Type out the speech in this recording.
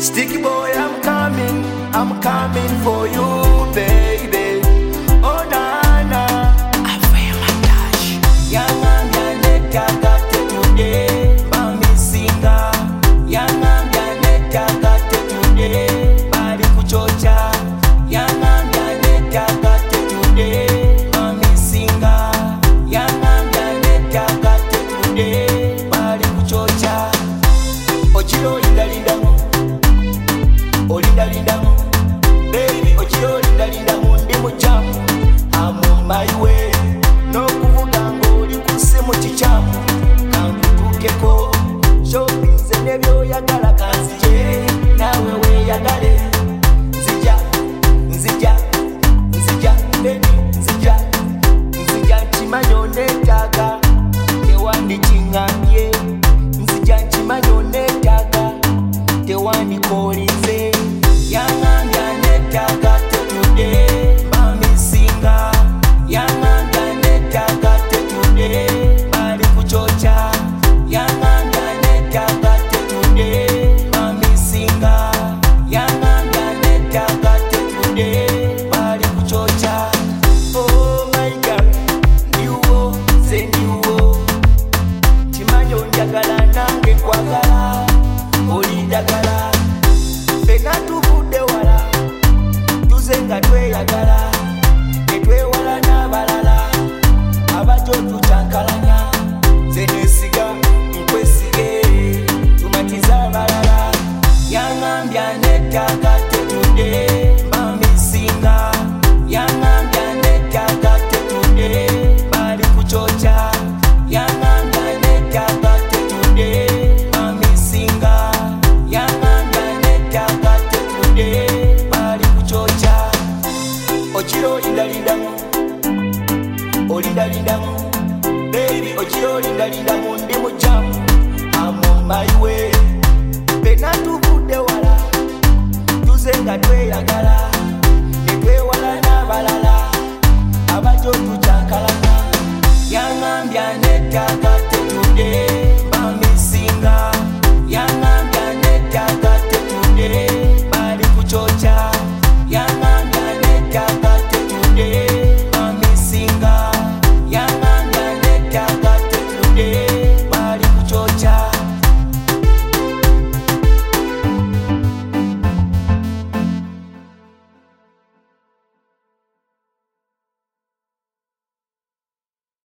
Sticky boy, I'm coming for you, baby. Oh na na, I feel my touch. Yanga neta kate today, mami singa. Yanga neta kate today, bali kuchocha. Yanga neta kate today, mami singa. Yanga neta kate today, bali kuchocha. Ochiro linda Olinda linda, baby, ochiro linda mundi muchamu. I'm on my way. No kuvuga ngo uri kuse mu kichamu. Kankukeko, shopping zenebyo yagala kanzije. Nawe we yagale. Nzija, baby, nzija chimanyo netaga. Tewandi chingambye. Nzija chimanyo netaga. Tewandi kolize. Yanga neta kate today, mami singa. Yanga neta kate today, bali kuchocha. Yanga neta kate today, mami singa. Yanga neta kate today, bali kuchocha. Oh my God, niwo, se niwo. Chimanyo njagala nange kwagala, olindagala. Penatu tuzenga tweyagala, netwewala n'abalala abajo tutankalanya. Nze nesiga nkwesige, tumatiza abalala. Yangambya neta kate today, mami singa. Yangambya neta kate today, bali kuchocha. Yangambya neta kate today, mami singa. Yangambya neta kate today, bali kuchocha. Ochiro linda Olinda linda, baby, ochiro linda mundi muchamu. I'm on my way. Penatu bude wala, tuzenga tweyagala.